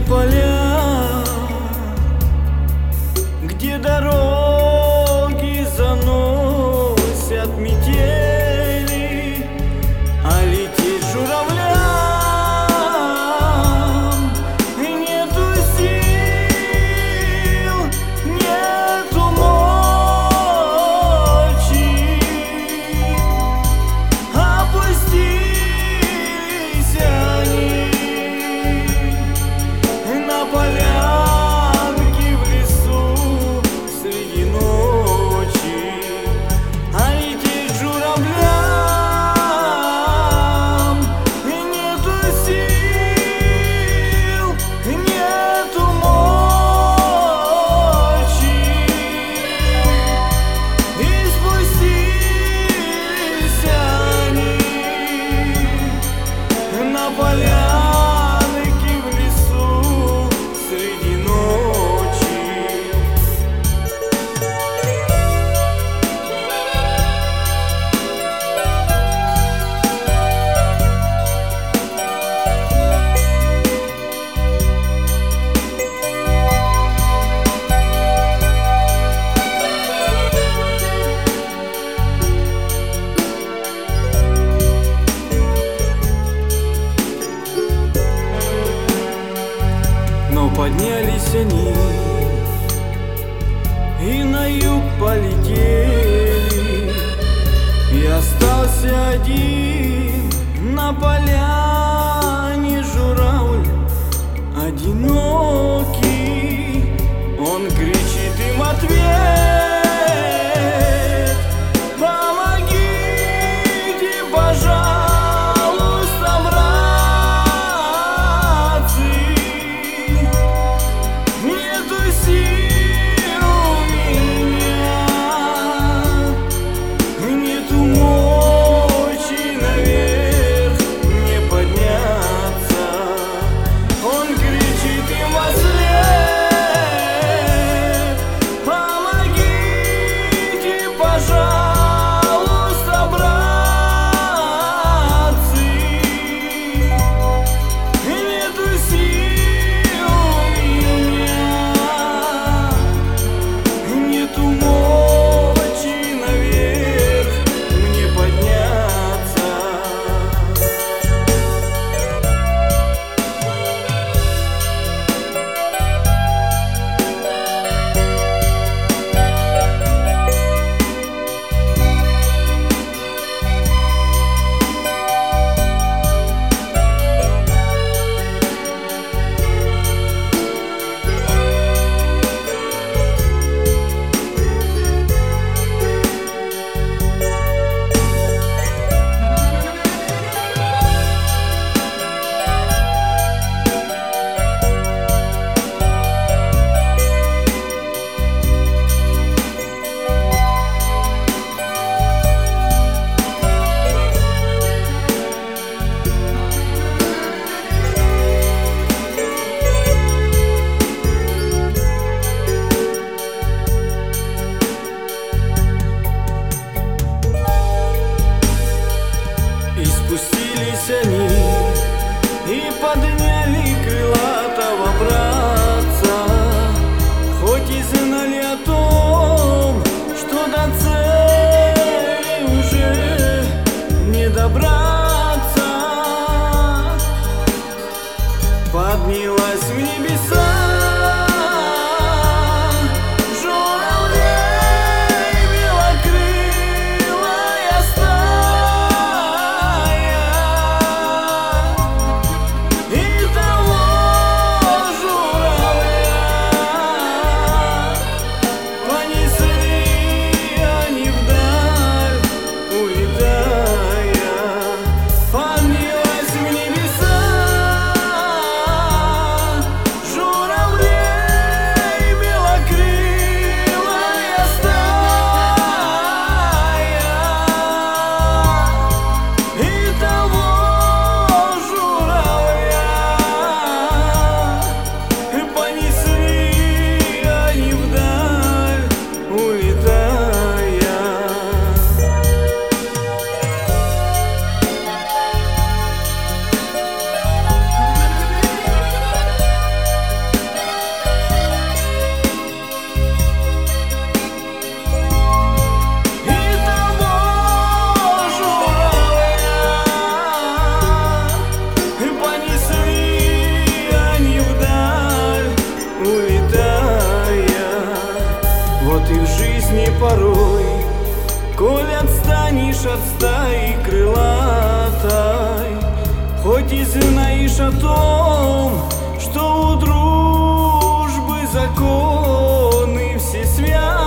поля, где дороги заносят метели, а лететь журавлям нету сил, нету мочи. Опустились они на полянке в лесу среди ночи, а лететь журавлям нету сил, нету мочи. И спустились они на полянке в лесу среди ночи. Но поднялись они и на юг полетели, и остался один на поляне журавль одинокий. Он кричит им ответ: помогите, пожалуйста, братцы, нету сил у меня, нету мочи наверх не подняться. Он кричит им вслед: помогите, Вот и в жизни порой, коль отстанешь от стаи крылатой, хоть и знаешь о том, что у дружбы законы все святы,